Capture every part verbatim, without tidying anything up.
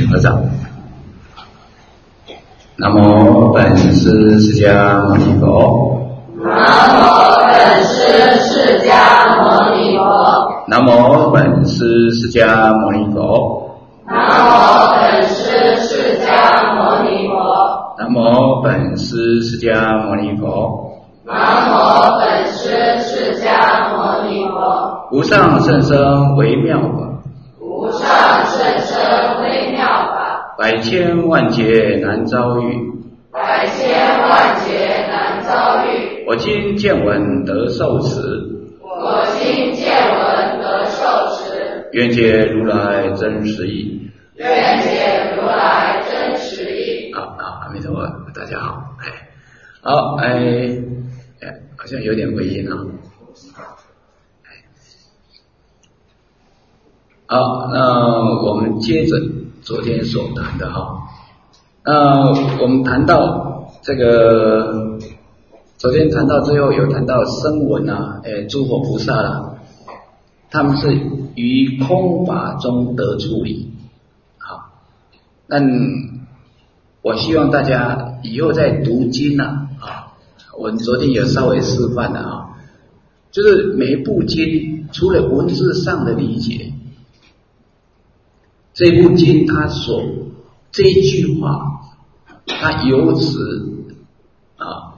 请合掌。南无本师释迦牟尼佛。 南无本师释迦牟尼佛。 南无本师释迦牟尼佛。 南无本师释迦牟尼佛。 南无本师释迦牟尼佛。 南无本师释迦牟尼佛。 无上甚深微妙法， 无上甚深微妙法， 百千万劫难遭遇， 百千万劫难遭遇。 我今见闻得受持， 我今见闻得受持， 愿解如来真实义。 愿解如来真实义。 好好，阿弥陀佛，大家好，哎，好，哎，哎，好像有点回音啊。好，那我们接着昨天所谈的哈，那我们谈到这个，昨天谈到最后有谈到声闻啊，哎，诸佛菩萨啦，他们是于空法中得处理。好，那我希望大家以后在读经啊，啊，我们昨天有稍微示范的啊，就是每一部经除了文字上的理解。这部经它所这一句话，它由此啊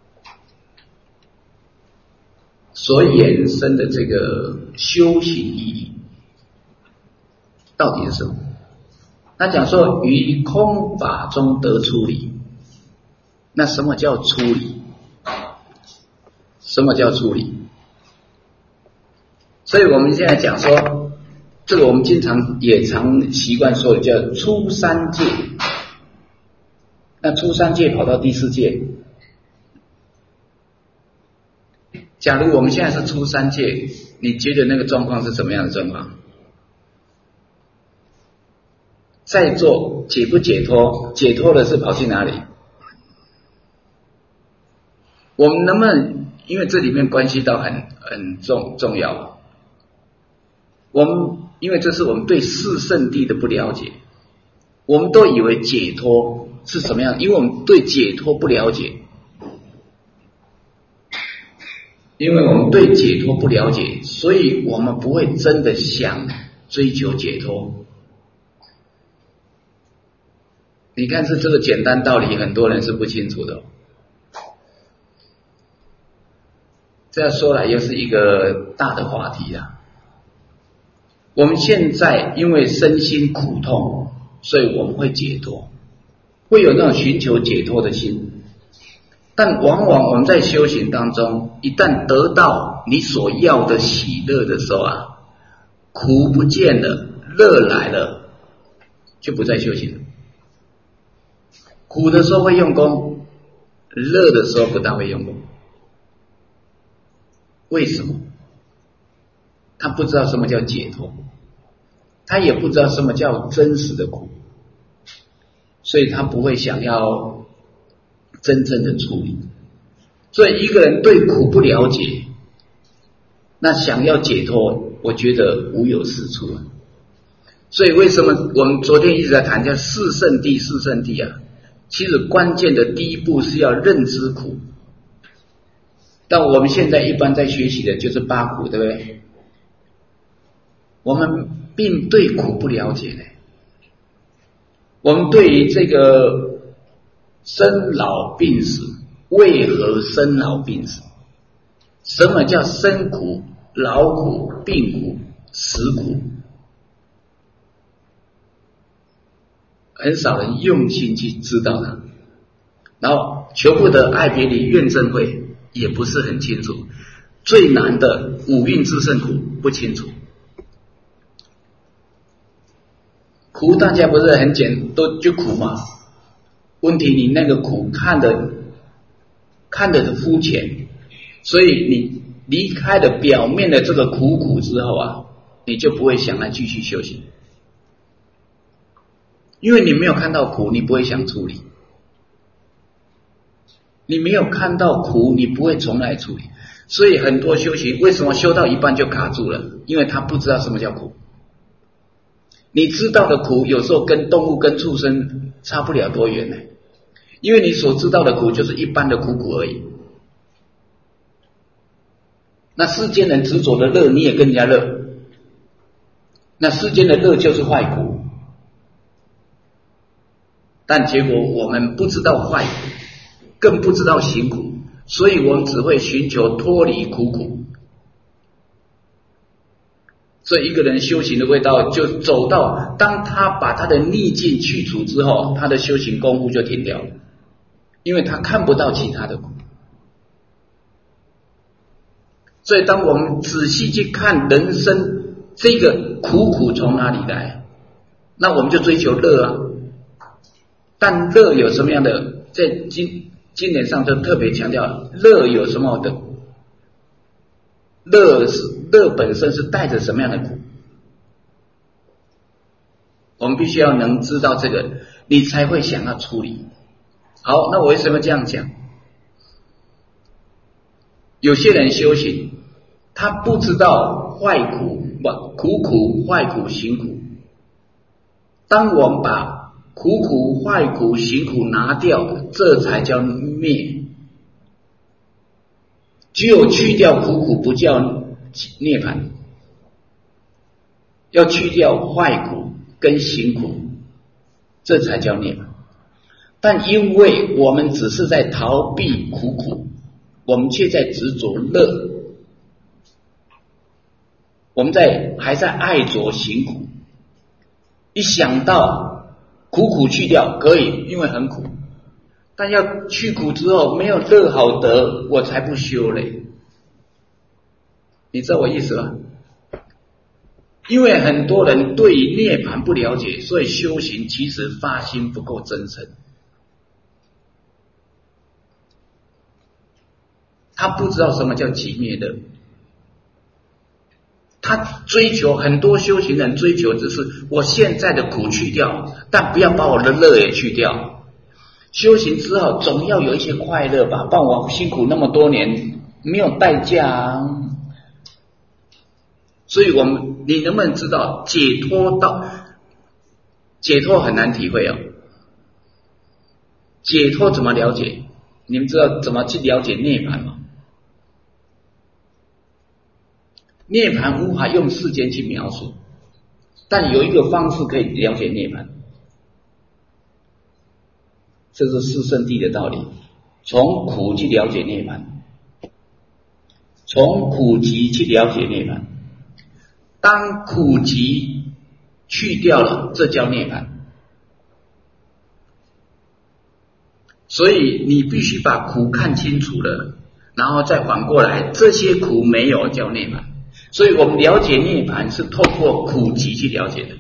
所衍生的这个修行意义，到底是什么？他讲说于空法中得出离，那什么叫出离？什么叫出离？所以我们现在讲说。这个我们经常也常习惯说的叫出三界，那出三界跑到第四界，假如我们现在是出三界，你觉得那个状况是什么样的状况？在座解不解脱？解脱的是跑去哪里？我们能不能，因为这里面关系到很很重重要，我们因为这是我们对四圣谛的不了解，我们都以为解脱是什么样，因为我们对解脱不了解，因为我们对解脱不了解，所以我们不会真的想追求解脱。你看是这个简单道理，很多人是不清楚的。这样说来又是一个大的话题啦。我们现在因为身心苦痛，所以我们会解脱，会有那种寻求解脱的心。但往往我们在修行当中，一旦得到你所要的喜乐的时候啊，苦不见了，乐来了，就不再修行了。苦的时候会用功，乐的时候不大会用功。为什么？他不知道什么叫解脱，他也不知道什么叫真实的苦，所以他不会想要真正的处理。所以一个人对苦不了解，那想要解脱，我觉得无有是处啊。所以为什么我们昨天一直在谈叫四圣谛，四圣谛啊？其实关键的第一步是要认知苦。但我们现在一般在学习的就是八苦，对不对？我们并对苦不了解呢。我们对于这个生老病死，为何生老病死？什么叫生苦、老苦、病苦、死苦？很少人用心去知道它。然后求不得、爱别离、怨憎会也不是很清楚。最难的五蕴自胜苦不清楚。苦大家不是很简都就苦嘛？问题你那个苦看的看的是肤浅，所以你离开了表面的这个苦苦之后啊，你就不会想来继续修行，因为你没有看到苦，你不会想处理。你没有看到苦，你不会从来处理。所以很多修行为什么修到一半就卡住了？因为他不知道什么叫苦。 你知道的苦有时候跟动物跟畜生差不了多远呢，因为你所知道的苦就是一般的苦苦而已。那世间人执着的乐，你也跟人家乐，那世间的乐就是坏苦，但结果我们不知道坏苦，更不知道行苦，所以我们只会寻求脱离苦苦。所以一个人修行的味道就走到，当他把他的逆境去除之后，他的修行功夫就停掉了，因为他看不到其他的苦。所以当我们仔细去看人生这个苦苦从哪里来，那我们就追求乐啊。但乐有什么样的，在经经典上就特别强调，乐有什么的，乐是乐本身是带着什么样的苦，我们必须要能知道这个，你才会想要处理。好，那我为什么这样讲？有些人修行，他不知道坏苦，苦苦坏苦行苦。当我们把苦苦坏苦行苦拿掉，这才叫灭。只有去掉苦苦，不叫涅槃。要去掉坏苦跟行苦，这才叫涅槃。但因为我们只是在逃避苦苦，我们却在执着乐，我们在还在爱着行苦。一想到苦苦去掉可以，因为很苦，但要去苦之后没有乐好得，我才不修嘞。你知道我意思吗？因为很多人对于涅槃不了解，所以修行其实发心不够真诚。他不知道什么叫寂灭乐，他追求，很多修行人追求只是我现在的苦去掉，但不要把我的乐也去掉。修行之后总要有一些快乐吧，不然我辛苦那么多年没有代价啊。所以我们你能不能知道解脱到解脱很难体会哦。解脱怎么了解？你们知道怎么去了解涅槃吗？涅槃无法用世间去描述，但有一个方式可以了解涅槃，这是四圣谛的道理，从苦去了解涅槃，从苦集去了解涅槃。当苦集去掉了，这叫涅槃。所以你必须把苦看清楚了，然后再反过来，这些苦没有叫涅槃。所以我们了解涅槃是透过苦集去了解的。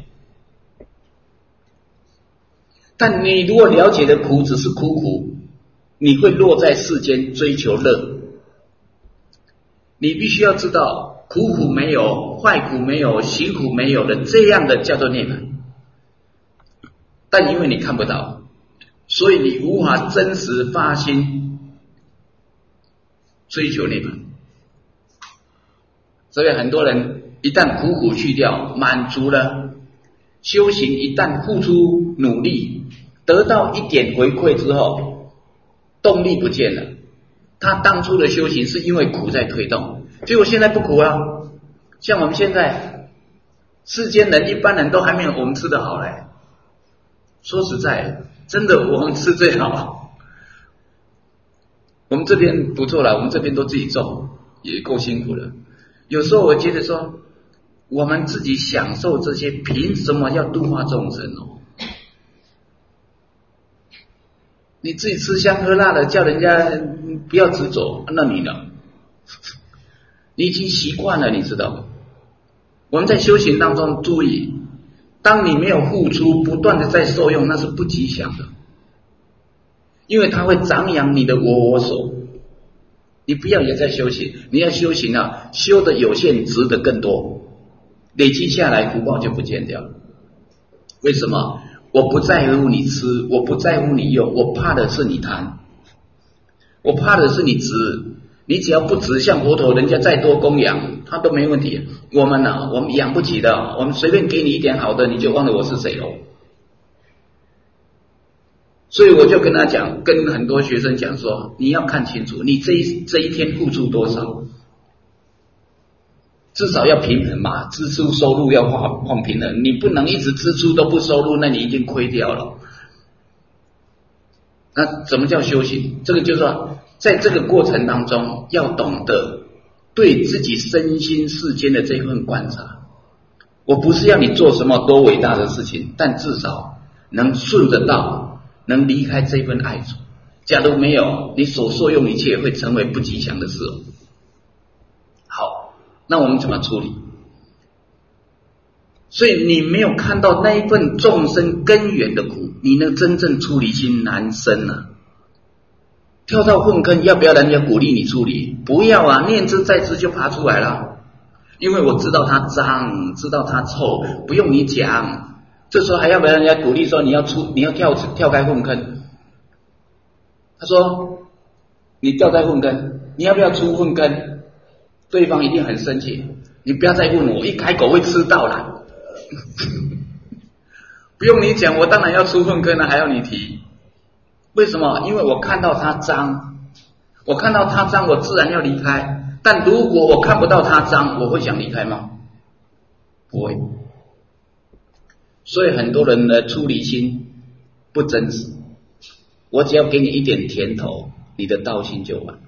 但你如果了解的苦只是苦苦，你会落在世间追求乐。你必须要知道苦苦没有，坏苦没有，行苦没有的，这样的叫做涅槃。但因为你看不到，所以你无法真实发心追求涅槃。所以很多人一旦苦苦去掉，满足了，修行一旦付出努力，得到一点回馈之后，动力不见了。他当初的修行是因为苦在推动，结果现在不苦啊。像我们现在世间人一般人都还没有我们吃得好嘞。说实在，真的我们吃最好。我们这边不错了，我们这边都自己种，也够辛苦了。有时候我觉得说，我们自己享受这些，凭什么要度化众生哦？你自己吃香喝辣的，叫人家不要执着，那你呢？你已经习惯了，你知道吗？我们在修行当中注意，当你没有付出，不断的在受用，那是不吉祥的，因为它会长养你的我我所。你不要也在修行，你要修行啊，修的有限，值得更多，累积下来福报就不见掉了。为什么？我不在乎你吃，我不在乎你用，我怕的是你贪，我怕的是你执， 你只要不指向佛陀，人家再多供养他都没问题。我们呢、啊，我们养不起的，我们随便给你一点好的，你就忘了我是谁喽。所以我就跟他讲，跟很多学生讲说，你要看清楚，你这一这一天付出多少，至少要平衡嘛，支出收入要画放平衡，你不能一直支出都不收入，那你一定亏掉了。那怎么叫修行？这个就是说，在这个过程当中，要懂得对自己身心世间的这份观察。我不是要你做什么多伟大的事情，但至少能顺得到，能离开这份爱着。假如没有，你所受用一切会成为不吉祥的事哦。好，那我们怎么处理？所以你没有看到那一份众生根源的苦，你能真正出离心难生啊。跳到粪坑，要不要人家鼓励你处理？不要啊，念之在之就爬出来了。因为我知道它脏，知道它臭，不用你讲。这时候还要不要人家鼓励说你要出，你要跳跳开粪坑？他说你掉在粪坑，你要不要出粪坑？对方一定很生气，你不要再问我，一开口会吃到啦。不用你讲，我当然要出粪坑了，还要你提。为什么？因为我看到它脏，我看到它脏，我自然要离开。但如果我看不到它脏，我会想离开吗？不会。所以很多人的出离心不真实。我只要给你一点甜头，你的道心就完。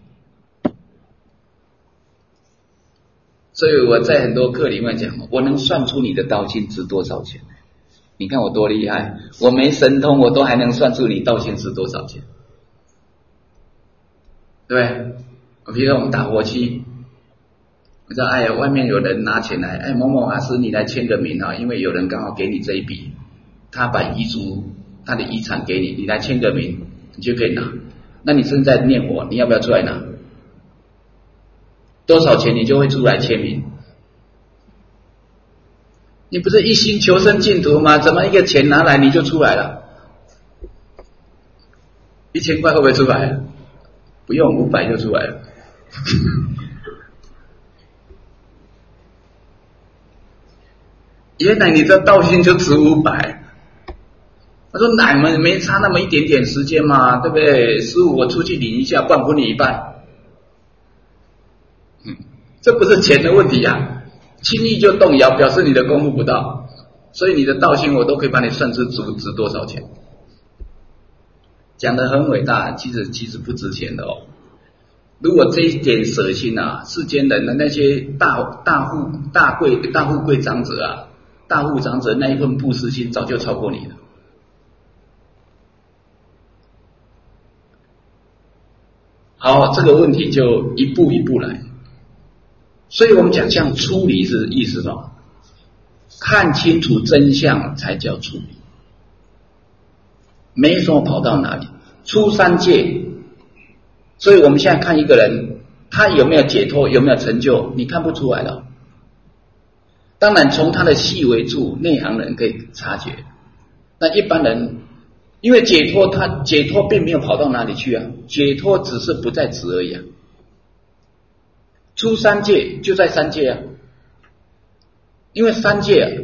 所以我在很多课里面讲，我能算出你的道心值多少钱。你看我多厉害，我没神通，我都还能算出你道心值多少钱，对不对？比如说我们打火机，我知道哎呀，外面有人拿钱来，哎某某阿师你来签个名啊，因为有人刚好给你这一笔，他把遗嘱他的遗产给你，你来签个名，你就可以拿。那你正在念火，你要不要出来拿？多少钱你就会出来签名？你不是一心求生净土吗？怎么一个钱拿来你就出来了？一千块会不会出来？不用，五百就出来了。原来你这道心就值五百。他说哪门没差那么一点点时间嘛，对不对？师父我出去领一下，不然分你一半。嗯，这不是钱的问题啊。轻易就动摇，表示你的功夫不到，所以你的道心我都可以帮你算出值值多少钱。讲得很伟大，其实其实不值钱的哦。如果这一点舍心啊，世间人的那些大大富大贵大富贵长者啊，大富长者那一份布施心早就超过你了。好，这个问题就一步一步来。所以我们讲像出离是意思什么？看清楚真相才叫出离，没说跑到哪里，出三界。所以我们现在看一个人，他有没有解脱，有没有成就，你看不出来了。当然从他的细微处，内行人可以察觉。那一般人，因为解脱，他解脱并没有跑到哪里去啊，解脱只是不在此而已啊。出三界就在三界啊，因为三界啊，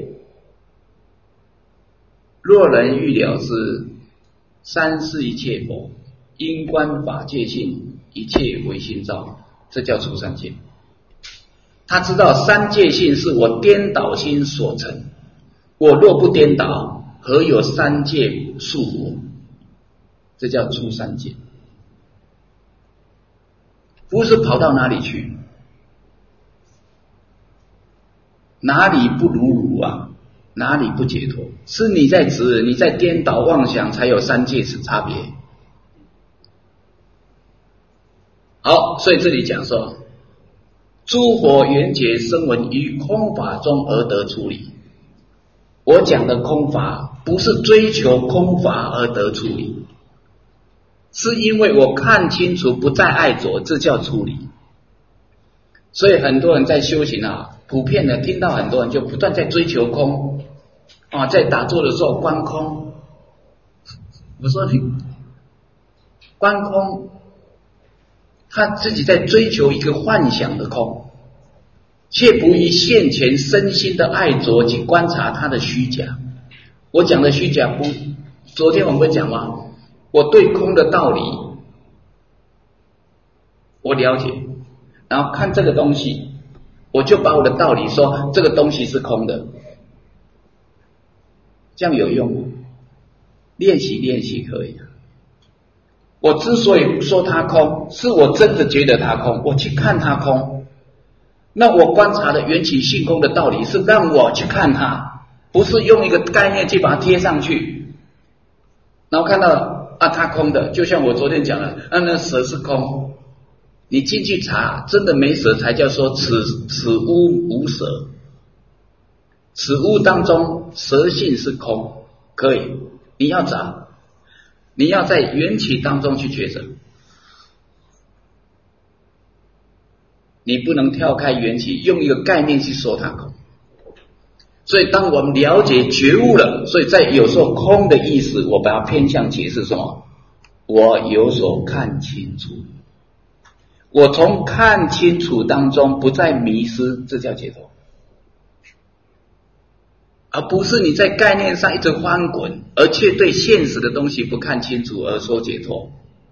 若人欲了知，三世一切佛，因观法界性，一切唯心造，这叫出三界。他知道三界性是我颠倒心所成，我若不颠倒，何有三界束缚？这叫出三界。不是跑到哪里去，哪里不如如啊？哪里不解脱？是你在执，你在颠倒妄想，才有三界之差别。好，所以这里讲说，诸佛缘觉声闻于空法中而得出离。我讲的空法，不是追求空法而得出离，是因为我看清楚不再爱着，这叫出离。所以很多人在修行啊，普遍的听到很多人就不断在追求空啊，在打坐的时候观空。我说你观空， 他自己在追求一个幻想的空，却不以现前身心的爱着去观察它的虚假。我讲的虚假不，昨天我们不讲吗？我对空的道理我了解，然后看这个东西，我就把我的道理说这个东西是空的，这样有用吗？练习练习可以。我之所以说它空，是我真的觉得它空，我去看它空。那我观察的缘起性空的道理是让我去看它，不是用一个概念去把它贴上去，然后看到啊它空的，就像我昨天讲的，啊那蛇是空，你进去查，真的没蛇才叫说此此屋无蛇，此屋当中蛇性是空，可以，你要查，你要在缘起当中去抉择，你不能跳开缘起，用一个概念去说它空。所以当我们了解觉悟了，所以在有时候空的意思，我把它偏向解释什么？我有所看清楚，我从看清楚当中不再迷失，这叫解脱，而不是你在概念上一直翻滚，而却对现实的东西不看清楚而说解脱。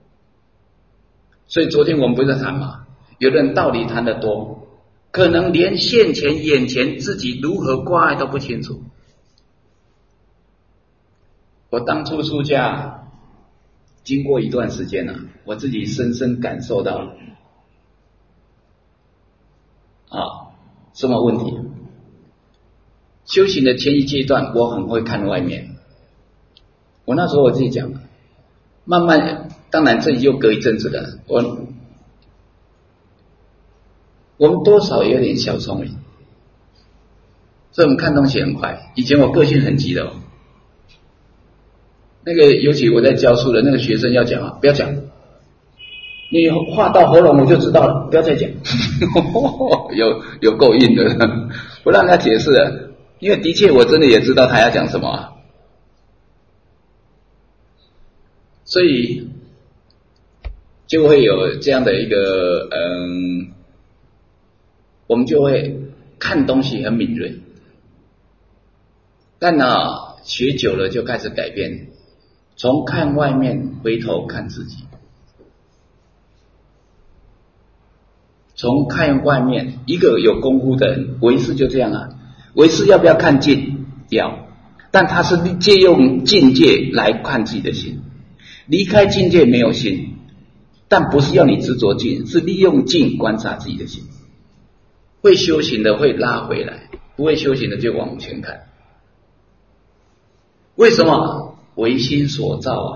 所以昨天我们不是谈嘛，有的人道理谈得多，可能连现前眼前自己如何挂碍都不清楚。我当初出家经过一段时间了、啊，我自己深深感受到啊，什么问题？修行的前一阶段，我很会看外面。我那时候我自己讲，慢慢，当然这里又隔一阵子了。我我们多少有点小聪明，所以我们看东西很快。以前我个性很急的、哦，那个尤其我在教书的那个学生要讲啊，不要讲，你话到喉咙我就知道了，不要再讲。有有够硬的，不让他解释了。因为的确我真的也知道他要讲什么啊，所以就会有这样的一个嗯，我们就会看东西很敏锐，但呢学久了就开始改变，从看外面回头看自己，从看外面，一个有功夫的人，唯识就这样啊。唯识要不要看境？要，但他是借用境界来看自己的心，离开境界没有心，但不是要你执着境，是利用境观察自己的心。会修行的会拉回来，不会修行的就往前看。为什么？唯心所造啊！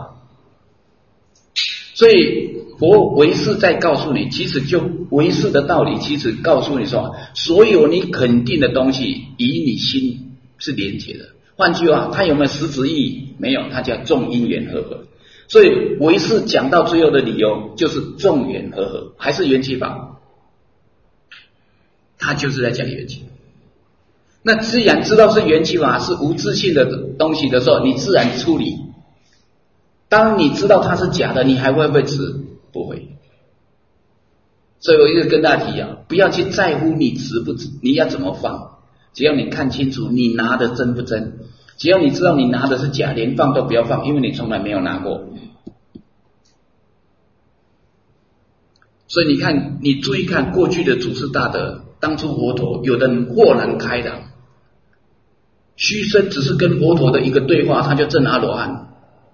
所以佛唯识在告诉你，其实就唯识的道理，其实告诉你说，所有你肯定的东西，与你心是连结的。换句话，它有没有实质意义？没有，它叫众因缘和合。所以唯识讲到最后的理由，就是众缘和合，还是缘起法，它就是在讲缘起。那自然知道是缘起法是无自性的东西的时候，你自然处理。当你知道它是假的，你还会不会执？不会。所以我一直跟大家提啊，不要去在乎你执不执，你要怎么放，只要你看清楚你拿的真不真，只要你知道你拿的是假，连放都不要放，因为你从来没有拿过。所以你看，你注意看过去的祖师大德，当初佛陀有的人豁然开朗，虚身只是跟佛陀的一个对话，他就证阿罗汉。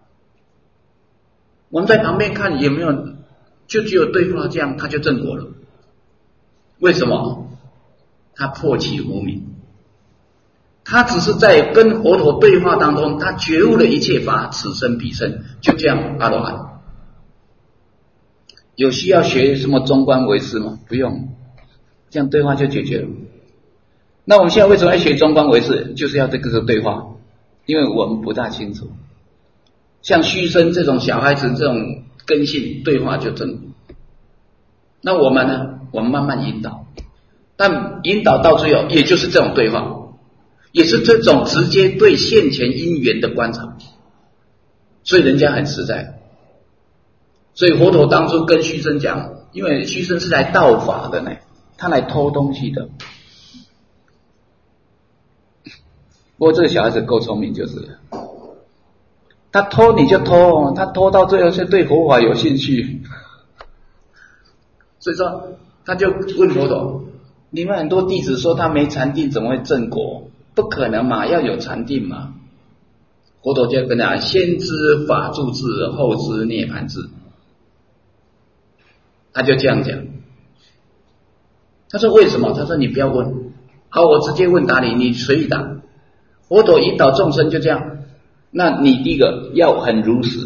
我们在旁边看有没有，就只有对话这样，他就证果了。为什么？他破其无明，他只是在跟佛陀对话当中，他觉悟了一切法，此生彼生，就这样阿罗汉。有需要学什么中观唯识吗？不用，这样对话就解决了。那我们现在为什么要学中观唯识？就是要这个对话，因为我们不大清楚。像虚身这种小孩子这种根性对话就真。那我们呢？我们慢慢引导，但引导到最后也就是这种对话，也是这种直接对现前因缘的观察。所以人家很实在。所以佛陀当初跟虚身讲， 因为虚生是来盗法的呢，他来偷东西的。不过这个小孩子够聪明就是了，他偷你就偷，他偷到最后是对佛法有兴趣，所以说他就问佛陀，你们很多弟子说他没禅定怎么会正果？不可能嘛，要有禅定嘛。佛陀就跟他先知法住智，后知涅盘智，他就这样讲。他说为什么？他说你不要问，好，我直接问答你，你随意答。佛陀引导众生就这样，那你第一个要很如实，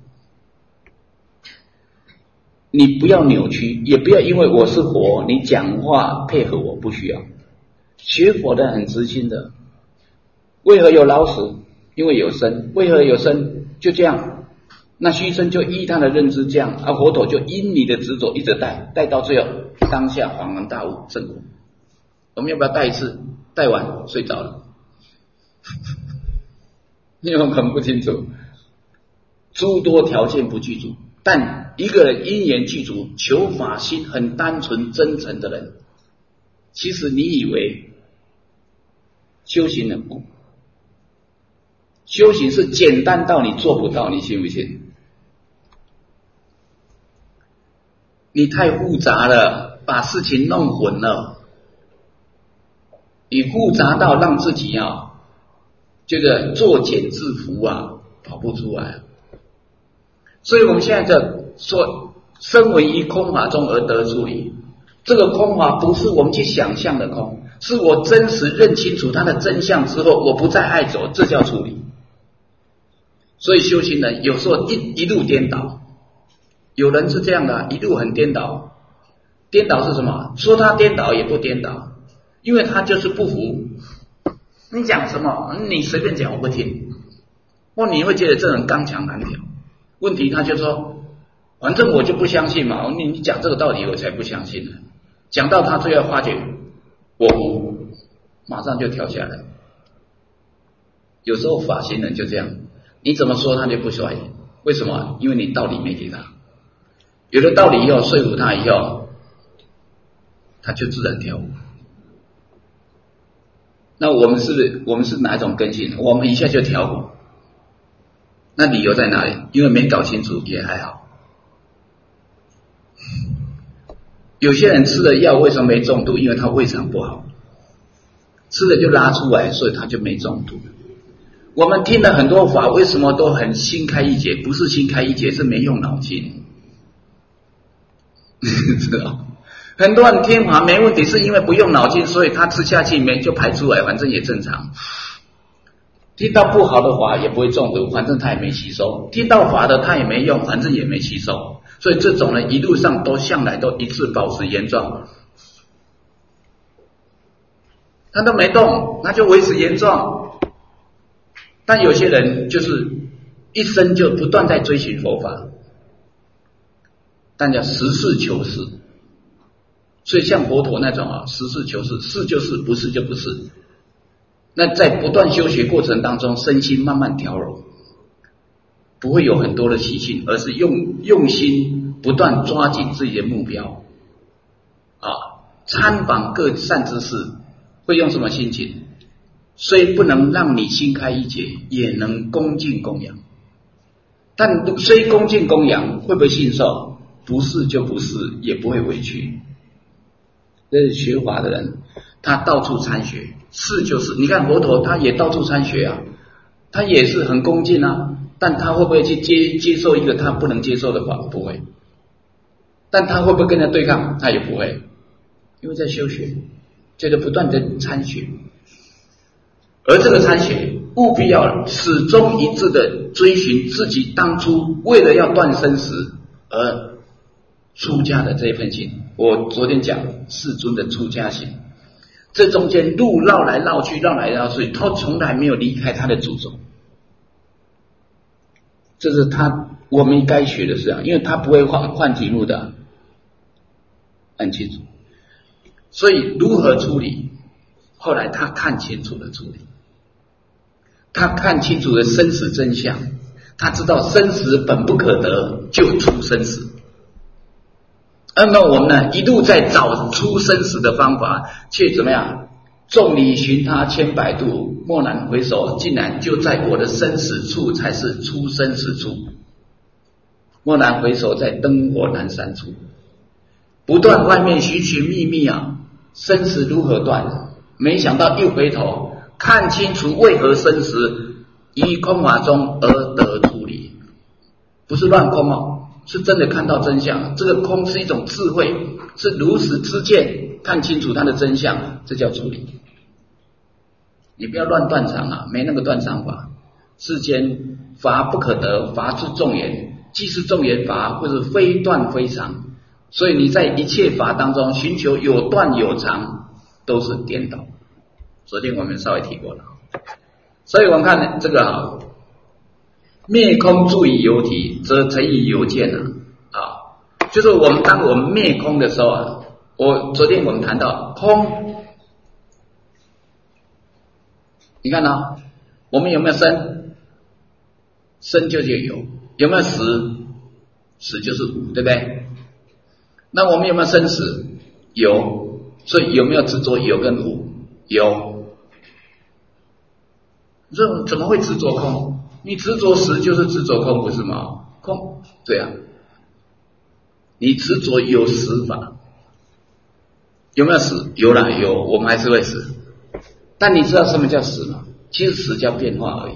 你不要扭曲，也不要因为我是佛，你讲话配合我，不需要。学佛的很直心的，为何有老死？因为有生，为何有生？就这样，那虚生就依他的认知这样，而佛陀就因你的执着一直带，带到最后当下恍然大悟正果。我们要不要带一次？带完睡着了。因为我们不清楚，诸多条件不具足，但一个人因缘具足，求法心很单纯真诚的人，其实你以为修行很苦，修行是简单到你做不到，你信不信？你太复杂了，把事情弄混了，你复杂到让自己啊这个作茧自缚啊，跑不出来。所以我们现在在说，身为于空法中而得出离，这个空法不是我们去想象的空，是我真实认清楚它的真相之后，我不再爱走，这叫出离。所以修行人有时候一一路颠倒，有人是这样的，一路很颠倒。颠倒是什么？说他颠倒也不颠倒，因为他就是不服。你讲什么？你随便讲我不听。或你会觉得这人刚强难调。问题他就说，反正我就不相信嘛，你你讲这个道理我才不相信呢。讲到他最后发觉我服，马上就跳下来。有时候法行人就这样，你怎么说他就不说，为什么？因为你道理没给他。有了道理以后说服他以后，他就自然跳舞。那我们是不是我们是哪一种根性？我们一下就跳舞，那理由在哪里？因为没搞清楚也还好。有些人吃了药为什么没中毒？因为他胃肠不好，吃了就拉出来，所以他就没中毒。我们听了很多法，为什么都很心开意解？不是心开意解，是没用脑筋。知道？很多人听法没问题，是因为不用脑筋，所以他吃下去没就排出来，反正也正常。听到不好的法也不会中毒，反正他也没吸收；听到法的他也没用，反正也没吸收。所以这种人一路上都向来都一致保持原状，他都没动，那就维持原状。但有些人就是一生就不断在追寻佛法，但叫实事求是。所以像佛陀那种啊，实事求是，是就是，不是就不是。那在不断修学过程当中，身心慢慢调柔，不会有很多的习性，而是用用心不断抓紧自己的目标啊，参访各善知识，会用什么心情？虽不能让你心开意解，也能恭敬供养。但虽恭敬供养，会不会信受？不是就不是，也不会委屈。这是学法的人，他到处参学，是就是。你看佛陀他也到处参学啊，他也是很恭敬啊，但他会不会去接接受一个他不能接受的法？不会。但他会不会跟人对抗？他也不会，因为在修学，这个不断的参学。而这个参学务必要始终一致的追寻自己当初为了要断生死而出家的这一份心。我昨天讲世尊的出家心，这中间路绕来绕去，绕来绕去，他从来没有离开他的主轴。这是他我们该学的事啊，因为他不会换换题目的，很清楚。所以如何处理？后来他看清楚了处理，他看清楚了生死真相，他知道生死本不可得，就出生死。 那么我们呢，一路在找出生死的方法，却怎么样？众里寻他千百度，蓦然回首，竟然就在我的生死处才是出生死处。蓦然回首，在灯火阑珊处，不断外面寻寻觅觅啊，生死如何断？没想到一回头，看清楚为何生死，于空法中而得出离。不是乱空哦，是真的看到真相。这个空是一种智慧，是如实知见，看清楚它的真相，这叫出离。你不要乱断肠啊，没那个断肠法。世间法不可得，法之众言，既是众言法，或是非断非常。所以你在一切法当中寻求有断有常，都是颠倒。昨天我们稍微提过了，所以我们看这个啊，灭空住以有体，则成以有见啊。啊，就是我们当我们灭空的时候啊，我昨天我们谈到空。你看啊，我们有没有生？生就是有，有没有死？死就是无，对不对？那我们有没有生死？有，所以有没有执着有跟无？有。这怎么会执着空？你执着实就是执着空，不是吗？空，对啊。你执着有死法，有没有死？有啦，有，我们还是会死。但你知道什么叫死吗？其实死叫变化而已。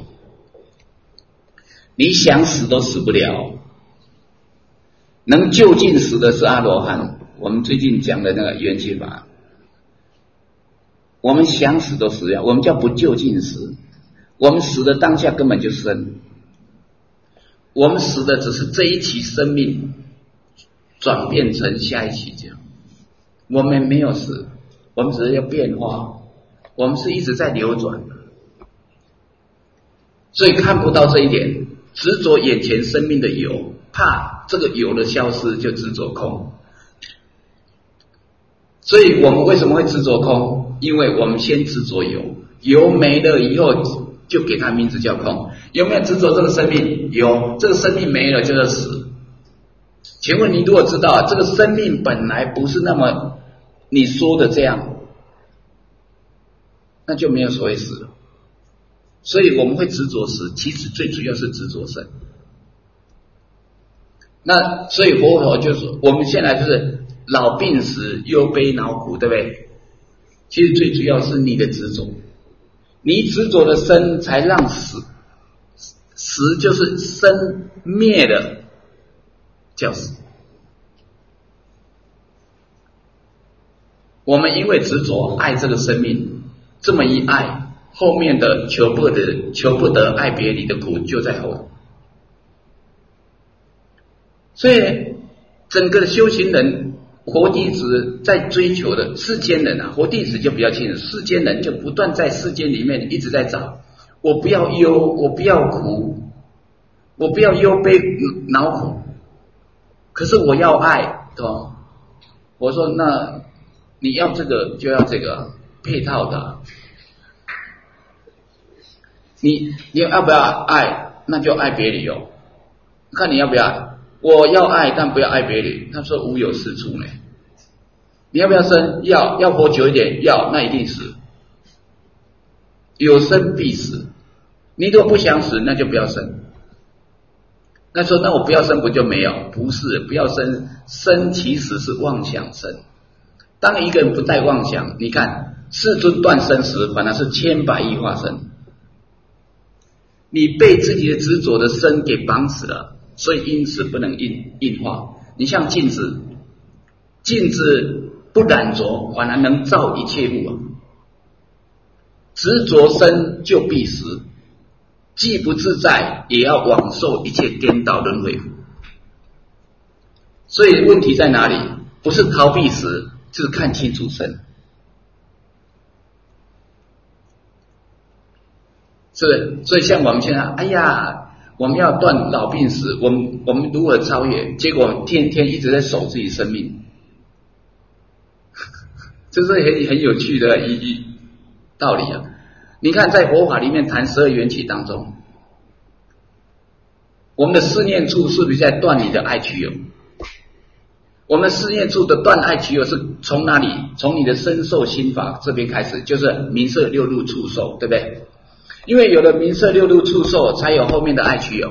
你想死都死不了，能就近死的是阿罗汉。我们最近讲的那个缘起法，我们想死都死不了，我们叫不就近死。我们死的当下根本就生，我们死的只是这一期生命转变成下一期这样。我们没有死，我们只是要变化，我们是一直在流转的，所以看不到这一点，执着眼前生命的有，怕这个有的消失就执着空。所以我们为什么会执着空？因为我们先执着有，有没了以后就给它名字叫空。有没有执着这个生命？有，这个生命没了就是死。请问你如果知道这个生命本来不是那么你说的这样，那就没有所谓死了。所以我们会执着死，其实最主要是执着生。那所以佛陀就说，我们现在就是老病死忧悲恼苦，对不对？其实最主要是你的执着，你执着的生才让死，死就是生灭了叫死。我们因为执着爱这个生命，这么一爱，后面的求不得求不得爱别离的苦就在后头。所以整个的修行人活弟子在追求的世间人啊，活弟子就比较清楚，世间人就不断在世间里面一直在找，我不要忧，我不要苦，我不要忧悲恼苦，可是我要爱，对吧？我说那你要这个就要这个配套的，你你要不要爱？那就爱别离哦，看你要不要。我要爱，但不要爱别离。他说无有是处呢。你要不要生？要，要活久一点，要，那一定死。有生必死。你如果不想死，那就不要生。那说那我不要生不就没有？不是，不要生，生其实是妄想生。当一个人不带妄想，你看世尊断生时，反而是千百亿化身。你被自己的执着的身给绑死了。所以因此不能硬硬化。你像镜子，镜子不染着，反而能照一切物啊。执着生就必死，既不自在，也要往受一切颠倒轮回。所以问题在哪里？不是逃避死，是看清楚生。是不是？所以像我们现在，哎呀。我们要断老病死，我们我们如何超越？结果天天一直在守自己生命，这是很很有趣的一一道理啊！你看，在佛法里面谈十二缘起当中，我们的思念处是不是在断你的爱取有？ 我们四念处的断爱取有是从哪里？从你的身受心法这边开始，就是名色六入触受，对不对？因为有了名色六入触受，才有后面的爱取有。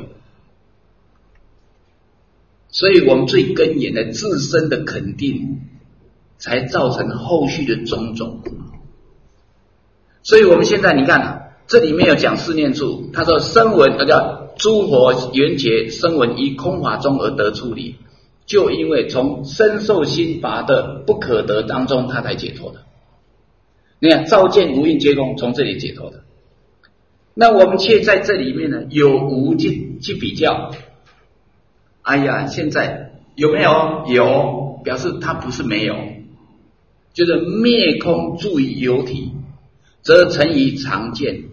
所以我们最根源的自身的肯定，才造成后续的种种。所以我们现在你看，这里面有讲四念处，他说声闻，那叫诸佛缘觉声闻依空法中而得处理，就因为从身受心法的不可得当中，他才解脱的。你看照见无印皆空，从这里解脱的。那我们却在这里面呢，有无去去比较。哎呀，现在有没有？有，表示它不是没有，就是灭空住于有体，则成于常见。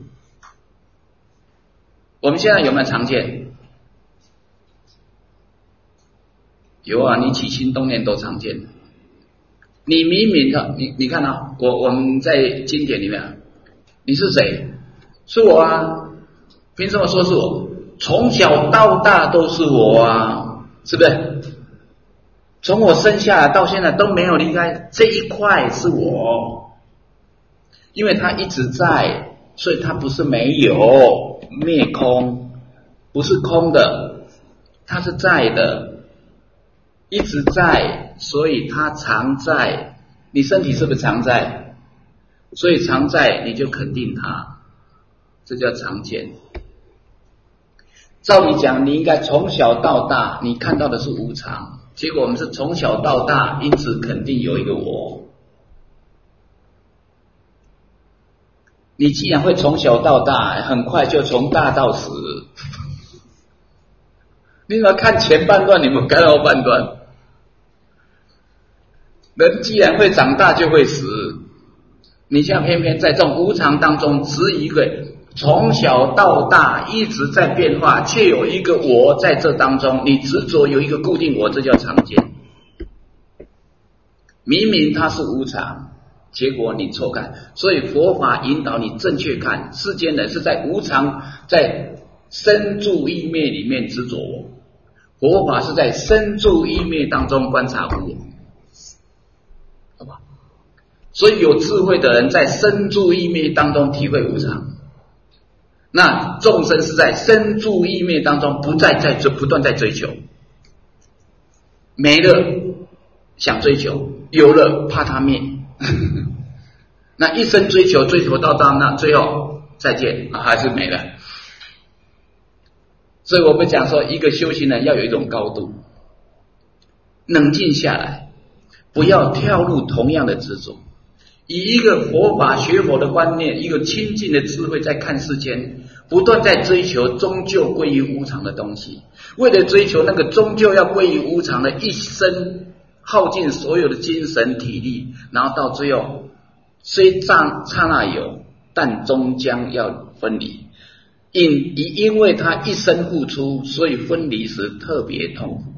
我们现在有没有常见？有啊，你起心动念都常见。你明明的，你你看啊，我我们在经典里面，你是谁？是我啊，凭什么说是我？从小到大都是我啊，是不是？从我生下来到现在都没有离开这一块是我，因为它一直在，所以它不是没有灭空，不是空的，它是在的，一直在，所以它常在。你身体是不是常在？所以常在你就肯定它，这叫常见。照理讲，你应该从小到大你看到的是无常，结果我们是从小到大因此肯定有一个我。你既然会从小到大，很快就从大到死，你怎么看前半段，你们看后半段？人既然会长大就会死，你现在偏偏在这种无常当中，只一个从小到大一直在变化，却有一个我在这当中，你执着有一个固定我，这叫常见。明明它是无常，结果你错看，所以佛法引导你正确看，世间人是在无常，在生住异灭里面执着我，佛法是在生住异灭当中观察无我，好吧？所以有智慧的人在生住异灭当中体会无常，那众生是在生住异灭当中不再在不断在追求，没了想追求，有了怕它灭那一生追求追求到大，那最后再见、啊、还是没了。所以我们讲说，一个修行人要有一种高度，冷静下来，不要跳入同样的执着，以一个佛法学佛的观念，一个清净的智慧在看世间，不断在追求终究归于无常的东西，为了追求那个终究要归于无常的，一生耗尽所有的精神体力，然后到最后虽刹那有，但终将要分离。因因为他一生付出，所以分离时特别痛苦，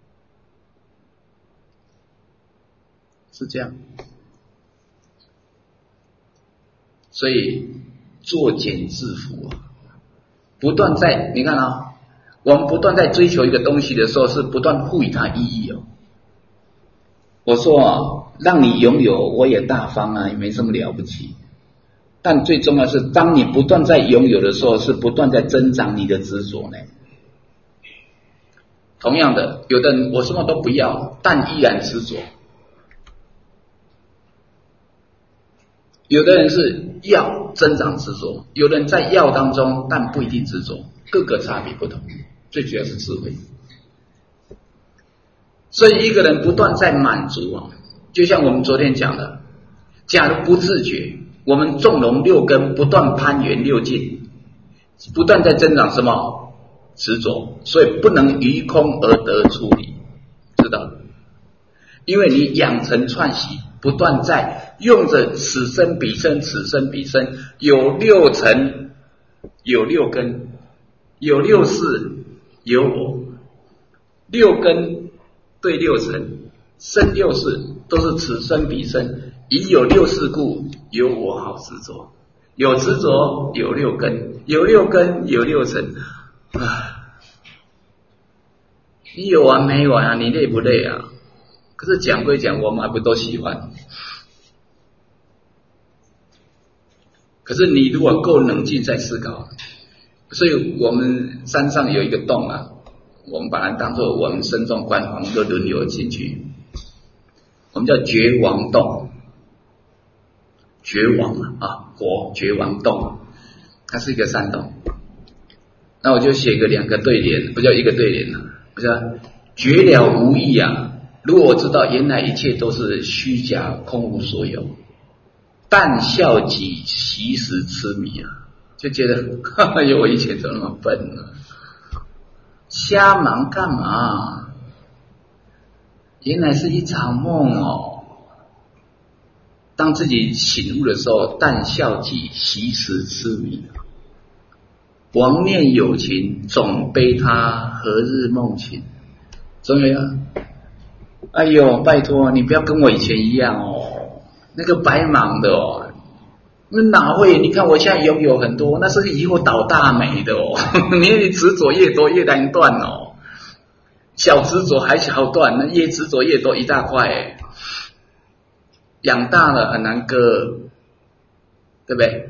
是这样。所以作茧自缚啊，不断在你看啊，我们不断在追求一个东西的时候，是不断赋予它意义哦。我说啊，让你拥有，我也大方啊，也没什么了不起。但最重要是，当你不断在拥有的时候，是不断在增长你的执着呢。同样的，有的人我什么都不要，但依然执着；有的人是要增长执着，有的人在要当中，但不一定执着，各个差别不同。最主要是智慧。所以一个人不断在满足啊，就像我们昨天讲的，假如不自觉，我们纵容六根不断攀缘六境，不断在增长什么执着，所以不能于空而得处理，知道了？因为你养成串习，不断在用着此生彼生，此生彼生，有六尘，有六根，有六识，有我，六根对六尘，生六识都是此生彼生，以有六识故，有我好执着，有执着有六根，有六根有六尘啊，你有完没完啊？你累不累啊？ 可是讲归讲，我们还不都喜欢？可是你如果够冷静在思考，所以我们山上有一个洞啊，我们把它当作我们身中观皇都轮流进去，我们叫绝王洞，绝王啊，国绝王洞，它是一个山洞。那我就写个两个对联，不叫一个对联了，不叫绝了无益啊。如果我知道原来一切都是虚假，空无所有，但笑己其实痴迷啊，就觉得哎呦，我以前怎么那么笨呢？瞎忙干嘛？原来是一场梦哦。当自己醒悟的时候，但笑己其实痴迷。王念有情，总悲他何日梦醒。终于啊，哎呦，拜托你不要跟我以前一样哦，那个白忙的哦，那哪会？你看我现在拥有很多，那是以后倒大霉的哦。你执着越多越难断哦，小执着还好断，那越执着越多一大块哎，养大了很难割，对不对？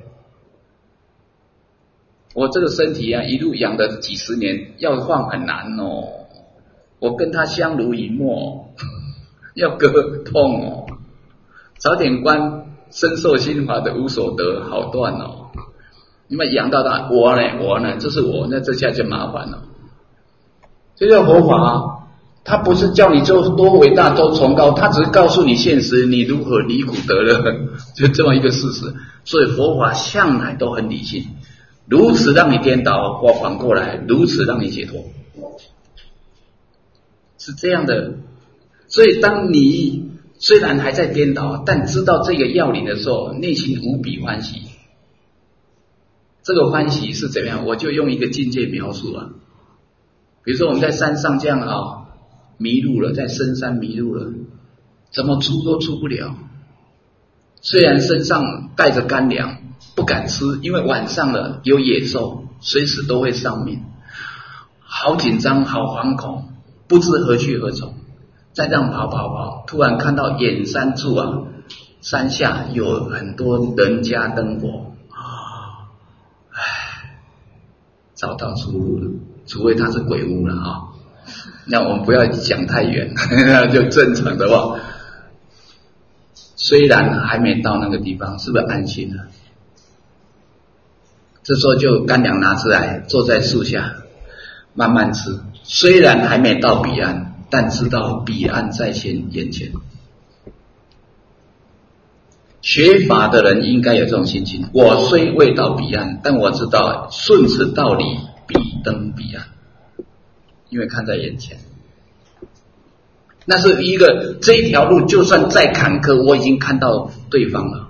我这个身体啊，一路养了几十年，要放很难哦。我跟他相濡以沫，要割痛哦。早点关，深受心法的无所得，好断哦。你们养到他，我呢，我呢，这是我，那这下就麻烦了。这叫佛法，他不是叫你做多伟大、多崇高，他只是告诉你现实，你如何离苦得乐，就这么一个事实。所以佛法向来都很理性。如此让你颠倒，或反过来，如此让你解脱，是这样的。所以当你虽然还在颠倒，但知道这个要领的时候，内心无比欢喜。这个欢喜是怎么样？我就用一个境界描述啊。比如说我们在山上这样啊，迷路了，在深山迷路了，怎么出都出不了。虽然身上带着干粮，不敢吃，因为晚上了有野兽，随时都会上面，好紧张，好惶恐，不知何去何从。再这样跑跑跑，突然看到远山处啊，山下有很多人家灯火，唉，找到出路了，除非它是鬼屋了啊。那我们不要讲太远，就正常的话。虽然还没到那个地方，是不是安心了？这时候就干粮拿出来，坐在树下慢慢吃。虽然还没到彼岸，但知道彼岸在前眼前。学法的人应该有这种心情，我虽未到彼岸，但我知道顺此道理，必登彼岸，因为看在眼前。那是一个这一条路就算再坎坷，我已经看到对方了，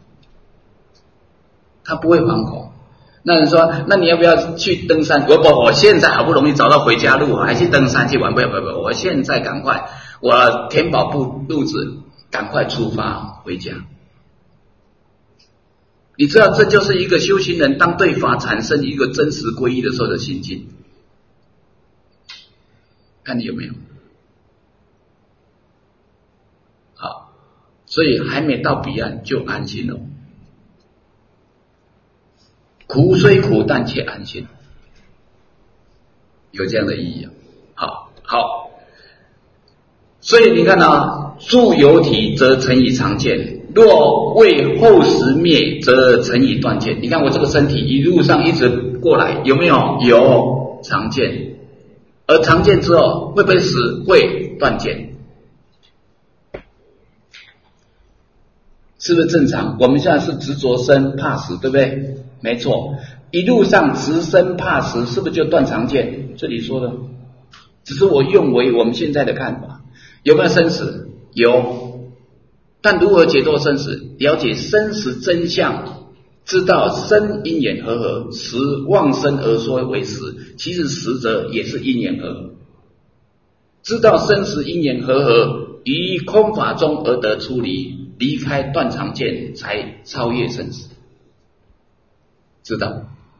他不会惶恐。那人说，那你要不要去登山？我不，我现在好不容易找到回家路，还去登山去玩？不不不，我现在赶快，我填饱肚子，赶快出发回家。你知道，这就是一个修行人当对法产生一个真实皈依的时候的心境，看你有没有？好，所以还没到彼岸就安心了。苦虽苦，但且安心，有这样的意义。好，好，所以你看啊，住有体则成以常见，若为后时灭，则成以断见。你看我这个身体一路上一直过来，有没有？有常见，而常见之后会不会死？会断见。是不是正常？我们现在是执着生怕死，对不对？没错，一路上执生怕死，是不是就断常见？这里说的，只是我用为我们现在的看法。有没有生死？有，但如何解脱生死？了解生死真相，知道生因缘和合，时妄生而说为实，其实实则也是因缘和合。知道生死因缘和合，于空法中而得出离，离开断常见，才超越生死。知道，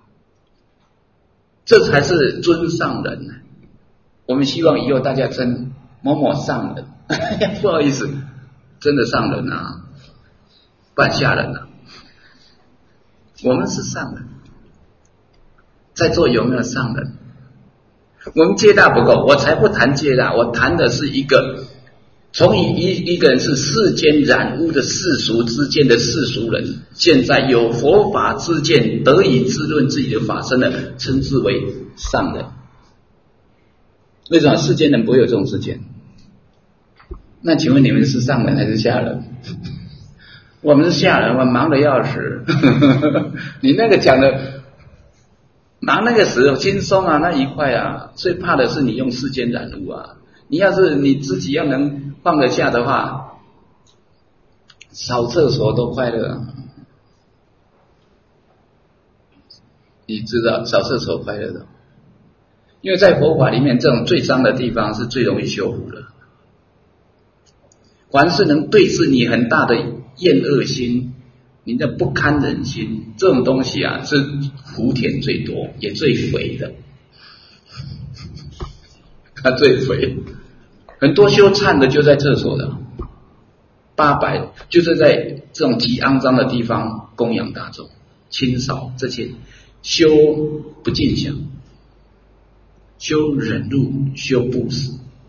这才是尊上人。我们希望以后大家称某某上人， 不好意思，真的上人啊，不然下人啊。我们是上人，在座有没有上人？我们接纳不够，我才不谈接纳，我谈的是一个从一一一个人是世间染污的世俗之间的世俗人，现在有佛法之见得以滋润自己的法身的，称之为上人。为什么世间人不会有这种事件？那请问你们是上人还是下人？我们是下人，我忙得要死。你那个讲的忙那个时候轻松啊，那一块啊，最怕的是你用世间染污啊。你要是你自己要能放得下的话，扫厕所都快乐。你知道扫厕所快乐的，因为在佛法里面，这种最脏的地方是最容易修复的。凡是能对治你很大的厌恶心，你的不堪忍心，这种东西啊，是福田最多也最肥的，它最肥。很多修忏的就在厕所的，八百就是在这种极肮脏的地方供养大众，清扫这些，修不净想，修忍辱，修布施，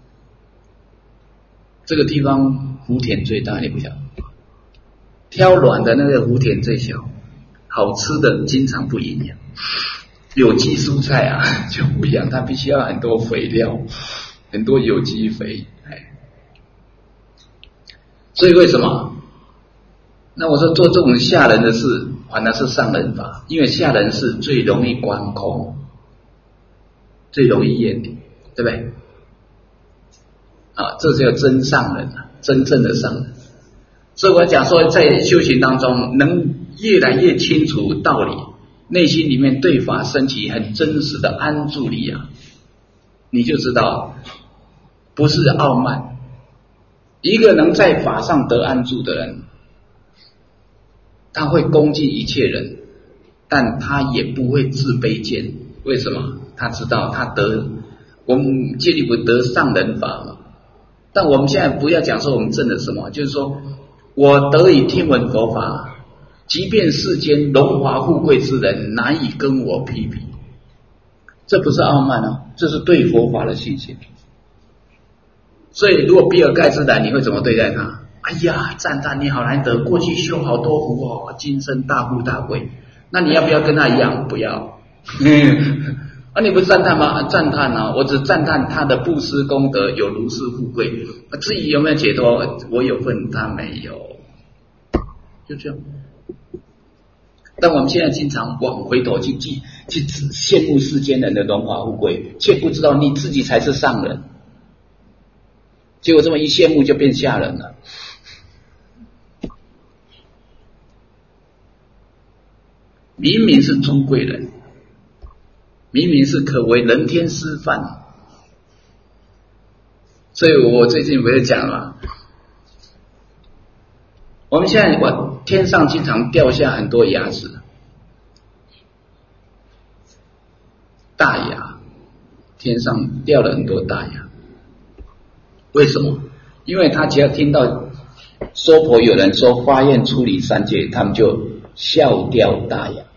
这个地方福田最大，你不晓得。挑软的那个福田最小，好吃的经常不营养。有机蔬菜啊就不一样，它必须要很多肥料，很多有机肥。哎，所以为什么？那我说做这种下人的事，反而是上人法，因为下人是最容易观空，最容易厌离，对不对？啊，这叫真上人啊，真正的上人。所以我讲说，在修行当中，能越来越清楚道理，内心里面对法升起很真实的安住力啊，你就知道不是傲慢。一个能在法上得安住的人，他会恭敬一切人，但他也不会自卑见。为什么？他知道他得，我们戒律不得上人法嘛。但我们现在不要讲说我们证了什么，就是说我得以听闻佛法，即便世间荣华富贵之人难以跟我匹敌，这不是傲慢啊，这是对佛法的信心。所以如果比尔盖茨来，你会怎么对待他？哎呀，赞叹你好难得，过去修好多福哦，今生大富大贵。那你要不要跟他一样？不要。啊，你不是赞叹吗？赞叹啊！我只赞叹他的布施功德有如是富贵，至于有没有解脱，我有份，他没有，就这样。但我们现在经常往回头去记，去羡慕世间人的荣华富贵，却不知道你自己才是上人。结果这么一羡慕就变下人了。明明是诸贵人，明明是可为人天师范，所以我最近不是讲了，我们现在往天上经常掉下很多牙齿，大牙，天上掉了很多大牙。为什么？因为他只要听到娑婆有人说发愿出离三界，他们就笑掉大牙。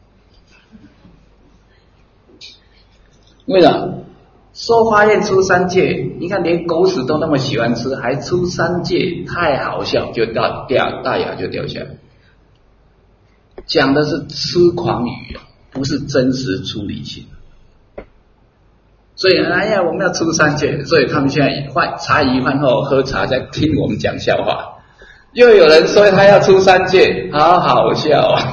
为什么？说发愿出三界，你看连狗屎都那么喜欢吃，还出三界，太好笑，就掉掉大牙就掉下来。讲的是痴狂语，不是真实出离心。所以哎呀，我们要出三界，所以他们现在饭茶余饭后喝茶在听我们讲笑话。又有人说他要出三界，好好笑啊！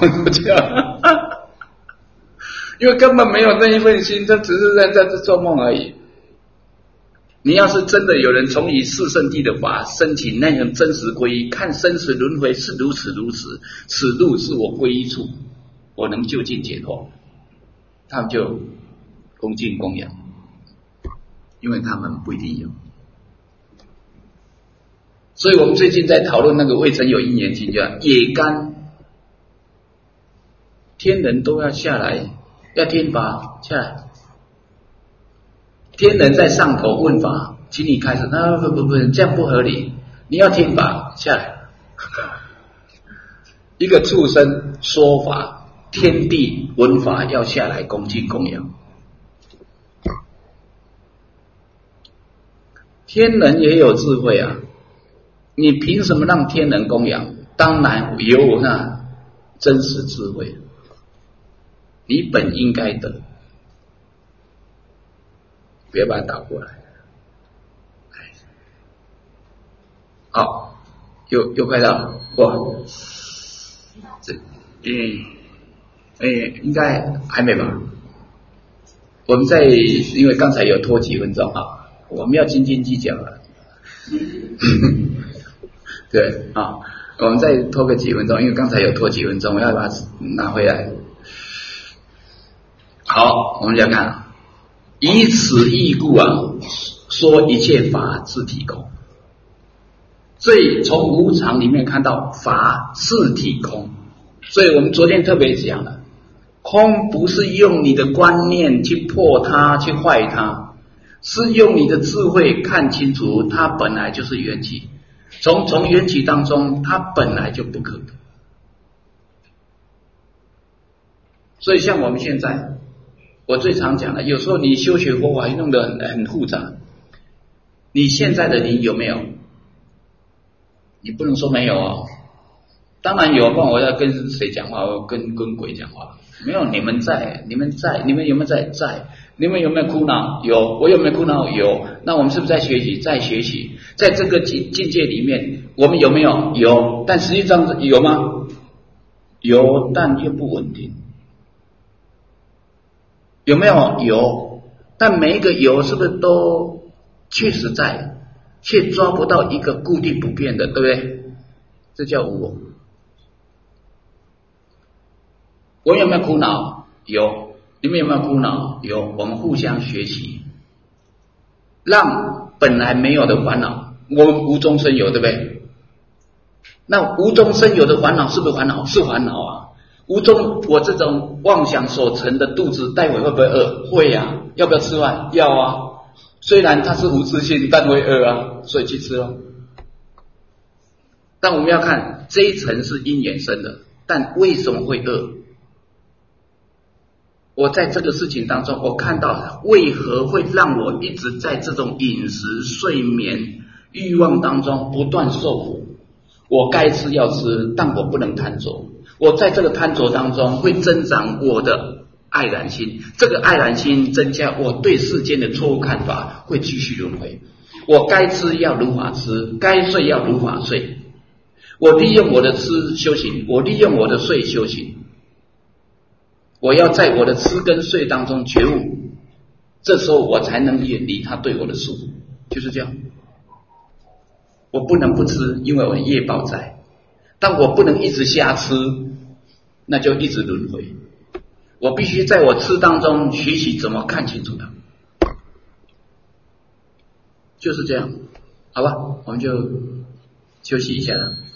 因为根本没有那一份心，这只是在在这做梦而已。你要是真的有人从以四圣谛的法申请那种真实皈依，看生死轮回是如此如此，此路是我皈依处，我能就近解脱，他们就恭敬供养，因为他们不一定有。所以我们最近在讨论那个未曾有因缘经，叫也干，天人都要下来，要听法下来，天人在上头问法， 请你开始，那不不不，这样不合理，你要听法下来。一个畜生说法，天地闻法要下来恭敬供养。天人也有智慧啊，你凭什么让天人供养？当然有那真实智慧，你本应该得，别把它倒过来。好，又又快到哇，这嗯，哎，应该还没吧？我们在因为刚才有拖几分钟啊，我们要斤斤计较了。对啊，我们再拖个几分钟，因为刚才有拖几分钟，我要把它拿回来。好，我们来看，以此义故啊，说一切法自体空。所以从无常里面看到法是体空，所以我们昨天特别讲了，空不是用你的观念去破它去坏它，是用你的智慧看清楚它本来就是缘起，从从缘起当中它本来就不可得。所以像我们现在我最常讲的，有时候你修学佛法弄得很很复杂，你现在的你有没有？你不能说没有啊，当然有，不然我要跟谁讲话？我跟跟鬼讲话？没有，你们在，你们在，你们有没有在？在，你们有没有苦恼？有，我有没有苦恼？有。那我们是不是在学习？在学习，在这个境境界里面，我们有没有？有，但实际上有吗？有，但又不稳定。有没有？有，但每一个有是不是都确实在？却抓不到一个固定不变的，对不对？这叫无我。我有没有苦恼？有。你们有没有苦恼？有。我们互相学习，让本来没有的烦恼，我们无中生有，对不对？那无中生有的烦恼是不是烦恼？是烦恼啊。无中，我这种妄想所成的肚子，待会会不会饿？会啊。要不要吃饭？要啊。虽然它是无自性，但会饿啊，所以去吃哦。但我们要看这一层是因缘生的，但为什么会饿？我在这个事情当中，我看到为何会让我一直在这种饮食、睡眠、欲望当中不断受苦。我该吃要吃，但我不能贪着。我在这个贪着当中会增长我的爱染心，这个爱染心增加我对世间的错误看法，会继续轮回。我该吃要如法吃，该睡要如法睡。我利用我的吃修行，我利用我的睡修行。我要在我的吃跟睡当中觉悟，这时候我才能远离他对我的束缚，就是这样。我不能不吃，因为我业报在，但我不能一直瞎吃，那就一直轮回。我必须在我吃当中学习怎么看清楚它，就是这样，好吧，我们就休息一下了。